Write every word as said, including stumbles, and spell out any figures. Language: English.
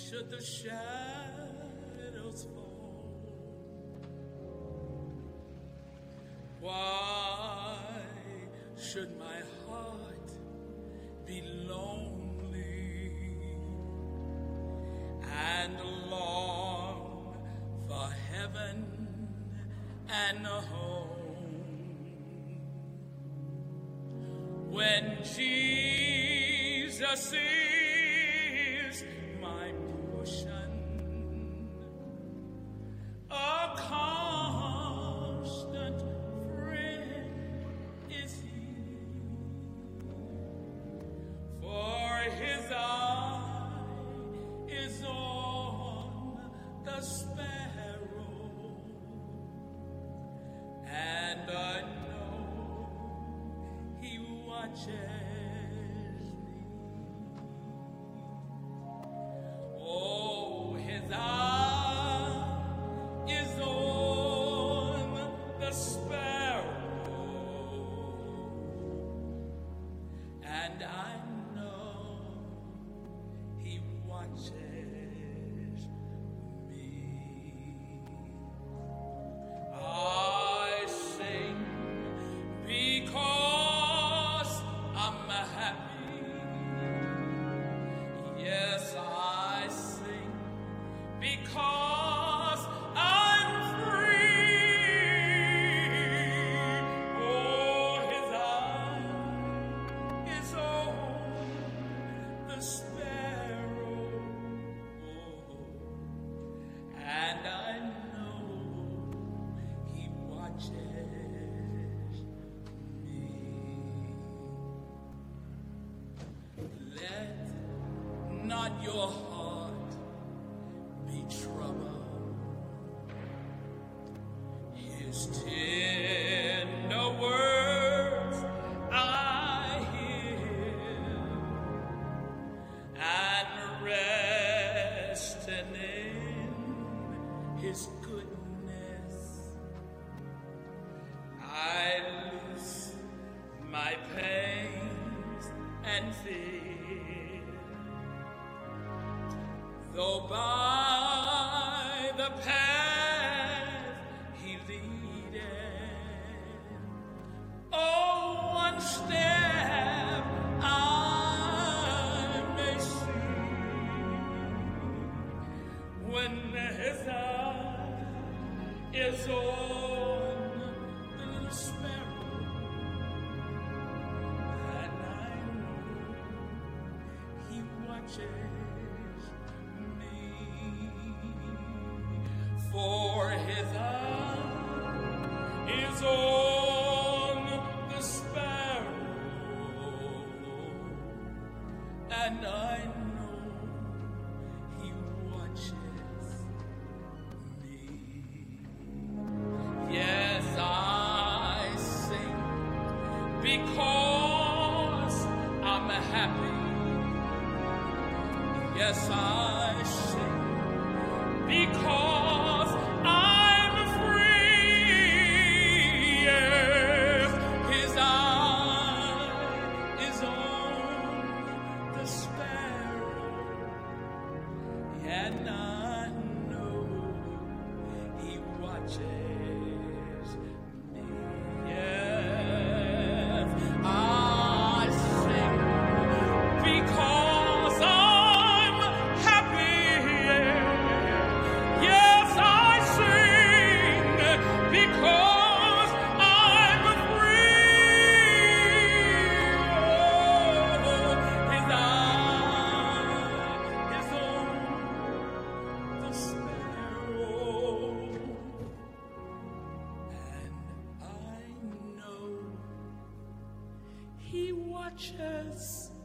should the shadows fall? Why should my heart be lonely and long for heaven and a home? When Jesus is my portion, a constant friend is he. For his eye is on the sparrow, and I know he watches me. Oh, his eye is on the sparrow, and I know he watches me. I sing because I'm happy. Yes, I sing because I'm free. Oh, his eye is on the sparrow, and I know he watches me. Let not your heart be troubled. His tender words I hear, and resting in his goodness, I lose my pains and fear. Though by the path he leadeth, oh, one step I may see, when his eye is on the little sparrow, and I know he watches me. For his eye is on the sparrow, and I know he watches me. Yes, I sing because I'm happy. Yes, I sing because I'm free. Yes, his eye is on the sparrow, and I know he watches me. Yes, I sing because I'm happy. Yes, I sing because I'm free. Oh, his eye is on the sparrow, and I know he watches